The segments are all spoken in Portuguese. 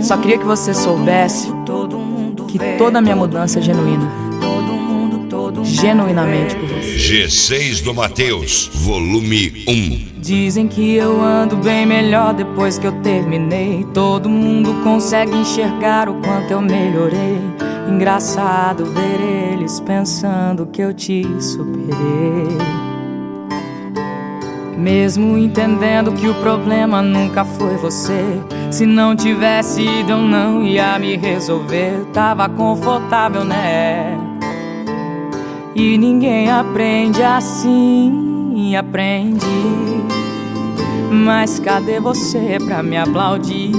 Só queria que você soubesse que toda a minha mudança é genuína. Genuinamente por você. G6 do Mateus, volume 1. Dizem que eu ando bem melhor depois que eu terminei. Todo mundo consegue enxergar o quanto eu melhorei. Engraçado ver eles pensando que eu te superei. Mesmo entendendo que o problema nunca foi você. Se não tivesse ido eu não ia me resolver. Tava confortável, né? E ninguém aprende assim, aprendi. Mas cadê você pra me aplaudir?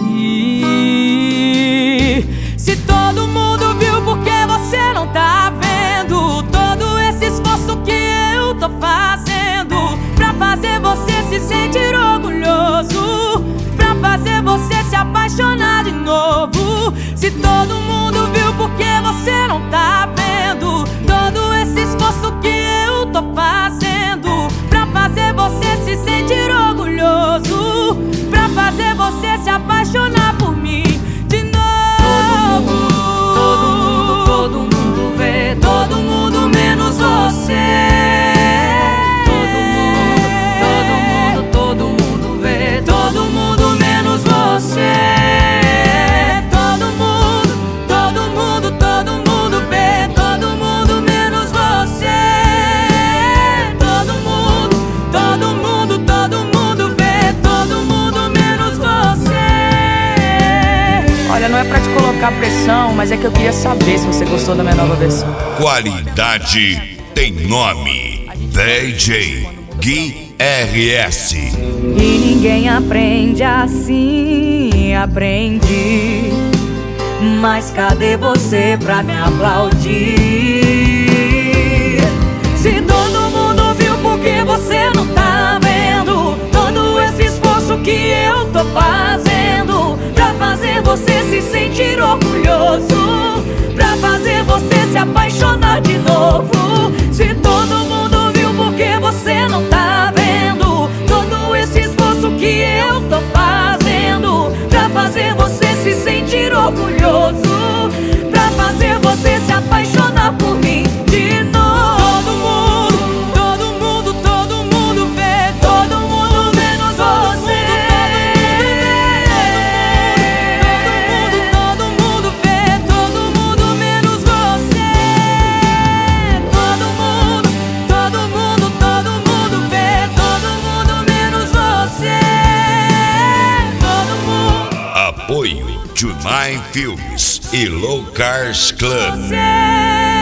Se todo mundo viu, por que você não tá vendo? Todo esse esforço que eu tô fazendo pra fazer você se sentir orgulhoso, pra fazer você se apaixonar de novo. Se todo mundo viu, por que você não tá vendo? Todo esse esforço que eu tô fazendo pra fazer você se sentir orgulhoso, pra fazer você se apaixonar por mim de novo. Todo mundo vê, todo mundo menos você. Todo mundo vê, todo mundo menos você. Todo mundo vê, todo mundo menos você. Todo mundo vê, todo mundo menos você. Olha, não é pra te colocar pressão, mas é que eu queria saber se você gostou da minha nova versão. Qualidade tem nome. DJ Gui RS. E ninguém aprende assim, aprendi. Mas cadê você pra me aplaudir? Se todo mundo viu, por que você não tá vendo? Todo esse esforço que eu tô fazendo pra fazer você se sentir orgulhoso, pra fazer você se apaixonar de novo. Se todo mundo viu, por que você não tá vendo? Todo esse esforço que eu tô fazendo pra fazer você se sentir orgulhoso, pra fazer você se apaixonar por mim de novo. Todo mundo vê, todo mundo menos você. Todo mundo vê, todo mundo menos você. Todo mundo vê, todo mundo menos você. Todo mundo. Apoio Junai Filmes e Low Cars Club. Você.